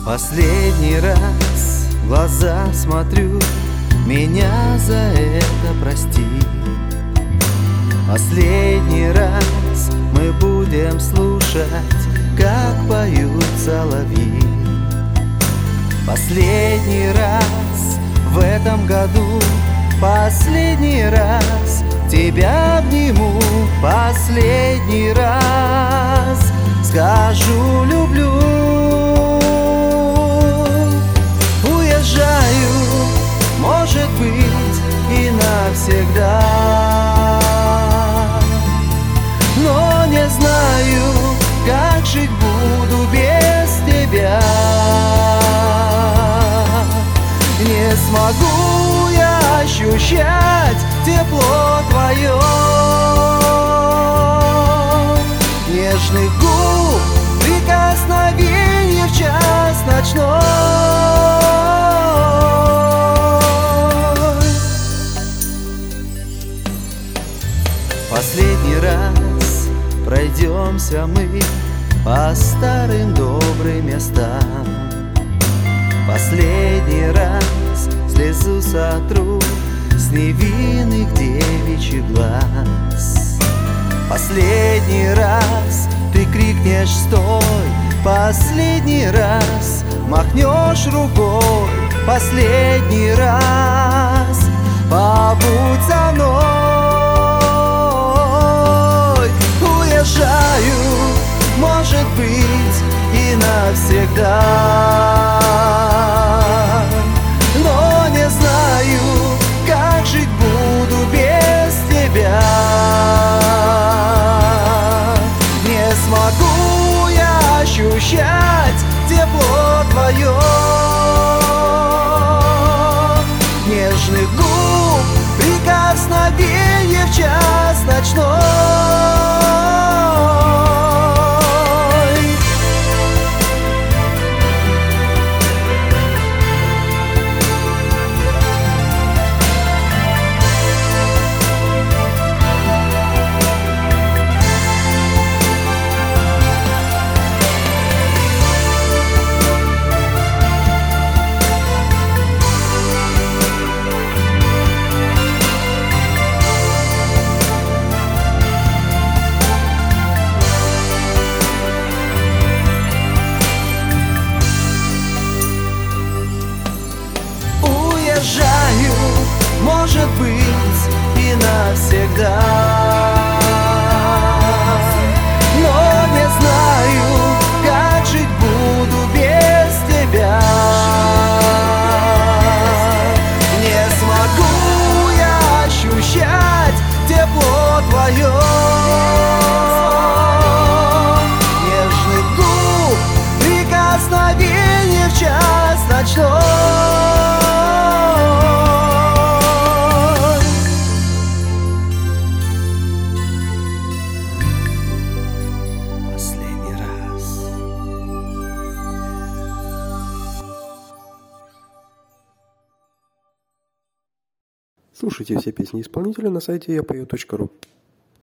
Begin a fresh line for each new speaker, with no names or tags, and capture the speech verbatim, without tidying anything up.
Последний раз в глаза смотрю, меня за это прости. Последний раз мы будем слушать, как поют соловьи. Последний раз в этом году, последний раз тебя обниму, последний раз скажу люблю. Уезжаю, может быть, и навсегда, но не знаю, как жить буду без тебя. Не смогу я ощущать тепло твое, нежных губ, прикосновений в час ночной. Последний раз пройдемся мы по старым добрым местам. Последний раз слезу сотру с невинных девичьих глаз. Последний раз ты крикнешь «стой!», последний раз махнешь рукой, последний раз побудь со мной. Уезжаю, может быть, и навсегда, но не знаю, как жить буду без тебя. Не смогу я ощущать тепло твое, нежных губ, прикосновенье в час ночной. Уезжаю, может быть, и навсегда, но не знаю, как жить буду без тебя. Не смогу я ощущать тепло твое, нежных губ, прикосновений в час ночной.
Слушайте все песни исполнителя на сайте я пою точка ру.